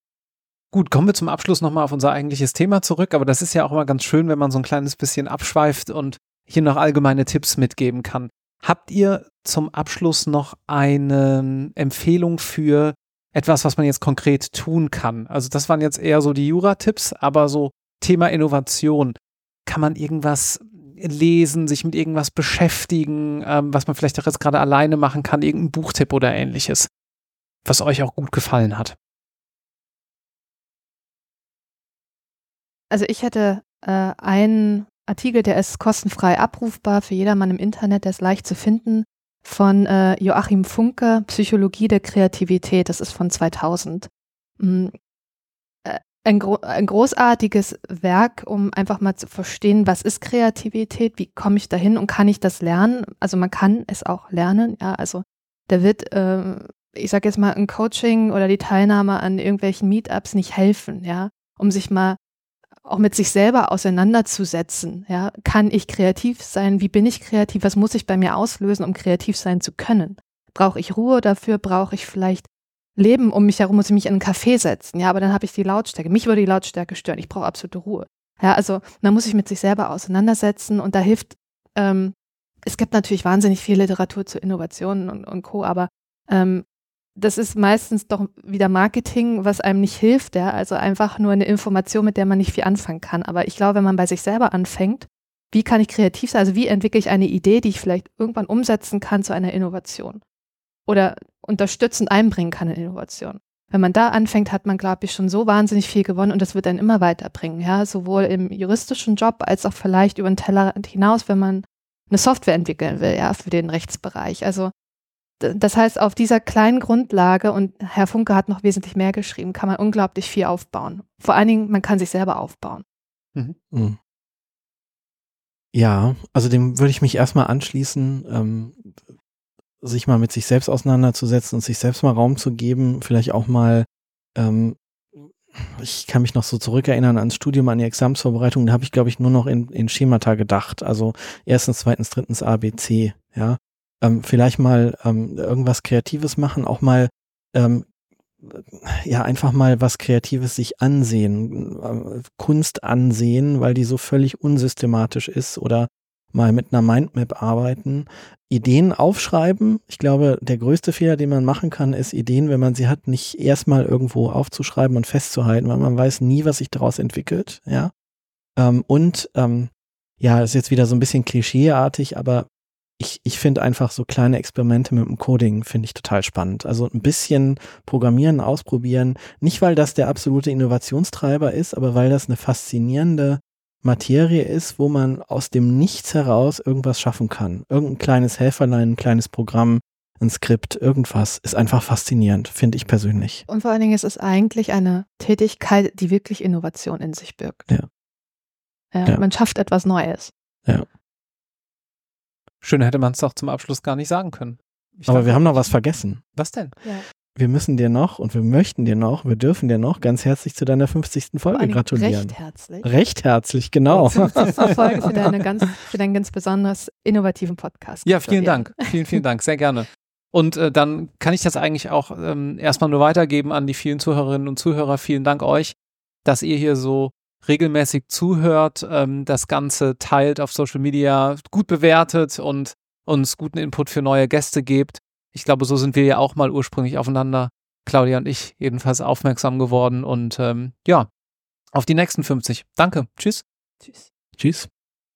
Gut, kommen wir zum Abschluss nochmal auf unser eigentliches Thema zurück, aber das ist ja auch immer ganz schön, wenn man so ein kleines bisschen abschweift und hier noch allgemeine Tipps mitgeben kann. Habt ihr zum Abschluss noch eine Empfehlung für etwas, was man jetzt konkret tun kann? Also das waren jetzt eher so die Jura-Tipps, aber so Thema Innovation. Kann man irgendwas lesen, sich mit irgendwas beschäftigen, ähm, was man vielleicht auch jetzt gerade alleine machen kann, irgendein Buchtipp oder ähnliches, was euch auch gut gefallen hat? Also ich hätte äh, einen Artikel, der ist kostenfrei abrufbar für jedermann im Internet, der ist leicht zu finden, von äh, Joachim Funke, Psychologie der Kreativität, das ist von zweitausend. Mhm. Äh, ein, gro- ein großartiges Werk, um einfach mal zu verstehen, was ist Kreativität, wie komme ich dahin und kann ich das lernen? Also man kann es auch lernen, ja, also da wird, äh, ich sage jetzt mal, ein Coaching oder die Teilnahme an irgendwelchen Meetups nicht helfen, ja, um sich mal auch mit sich selber auseinanderzusetzen, ja, kann ich kreativ sein, wie bin ich kreativ, was muss ich bei mir auslösen, um kreativ sein zu können? Brauche ich Ruhe dafür, brauche ich vielleicht Leben um mich herum, muss ich mich in einen Café setzen, ja, aber dann habe ich die Lautstärke, mich würde die Lautstärke stören, ich brauche absolute Ruhe. Ja, also man muss sich mit sich selber auseinandersetzen und da hilft, ähm, es gibt natürlich wahnsinnig viel Literatur zu Innovationen und, und Co., aber ähm, das ist meistens doch wieder Marketing, was einem nicht hilft, ja, also einfach nur eine Information, mit der man nicht viel anfangen kann. Aber ich glaube, wenn man bei sich selber anfängt, wie kann ich kreativ sein, also wie entwickle ich eine Idee, die ich vielleicht irgendwann umsetzen kann zu einer Innovation oder unterstützend einbringen kann in Innovation. Wenn man da anfängt, hat man, glaube ich, schon so wahnsinnig viel gewonnen und das wird einen immer weiterbringen, ja, sowohl im juristischen Job als auch vielleicht über den Tellerrand hinaus, wenn man eine Software entwickeln will, ja, für den Rechtsbereich. Also das heißt, auf dieser kleinen Grundlage, und Herr Funke hat noch wesentlich mehr geschrieben, kann man unglaublich viel aufbauen. Vor allen Dingen, man kann sich selber aufbauen. Mhm. Ja, also dem würde ich mich erstmal anschließen, ähm, sich mal mit sich selbst auseinanderzusetzen und sich selbst mal Raum zu geben, vielleicht auch mal, ähm, ich kann mich noch so zurückerinnern ans Studium, an die Examensvorbereitung, da habe ich, glaube ich, nur noch in, in Schemata gedacht, also erstens, zweitens, drittens A, B, C, ja. ähm, vielleicht mal ähm, irgendwas Kreatives machen, auch mal ähm, ja, einfach mal was Kreatives sich ansehen, äh, Kunst ansehen, weil die so völlig unsystematisch ist, oder mal mit einer Mindmap arbeiten, Ideen aufschreiben. Ich glaube, der größte Fehler, den man machen kann, ist Ideen, wenn man sie hat, nicht erstmal irgendwo aufzuschreiben und festzuhalten, weil man weiß nie, was sich daraus entwickelt, ja. Ähm, und ähm, ja, ist jetzt wieder so ein bisschen klischeeartig, aber Ich, ich finde einfach so kleine Experimente mit dem Coding finde ich total spannend. Also ein bisschen programmieren, ausprobieren. Nicht, weil das der absolute Innovationstreiber ist, aber weil das eine faszinierende Materie ist, wo man aus dem Nichts heraus irgendwas schaffen kann. Irgendein kleines Helferlein, ein kleines Programm, ein Skript, irgendwas ist einfach faszinierend, finde ich persönlich. Und vor allen Dingen ist es eigentlich eine Tätigkeit, die wirklich Innovation in sich birgt. Ja. Ja, Ja. Man schafft etwas Neues. Ja. Schön hätte man es doch zum Abschluss gar nicht sagen können. Ich Aber dachte, wir haben noch was vergessen. Was denn? Ja. Wir müssen dir noch und wir möchten dir noch, wir dürfen dir noch ganz herzlich zu deiner fünfzigsten Vor Folge allen Dingen gratulieren. recht herzlich. Recht herzlich, genau. fünfzigste Folge für, deine ganz, für deinen ganz besonders innovativen Podcast. Ja, vielen gratulieren. Dank. Vielen, vielen Dank. Sehr gerne. Und äh, dann kann ich das eigentlich auch ähm, erstmal nur weitergeben an die vielen Zuhörerinnen und Zuhörer. Vielen Dank euch, dass ihr hier so regelmäßig zuhört, ähm, das Ganze teilt auf Social Media, gut bewertet und uns guten Input für neue Gäste gebt. Ich glaube, so sind wir ja auch mal ursprünglich aufeinander, Claudia und ich, jedenfalls aufmerksam geworden. Und ähm, ja, auf die nächsten fünfzig. Danke. Tschüss. Tschüss. Tschüss.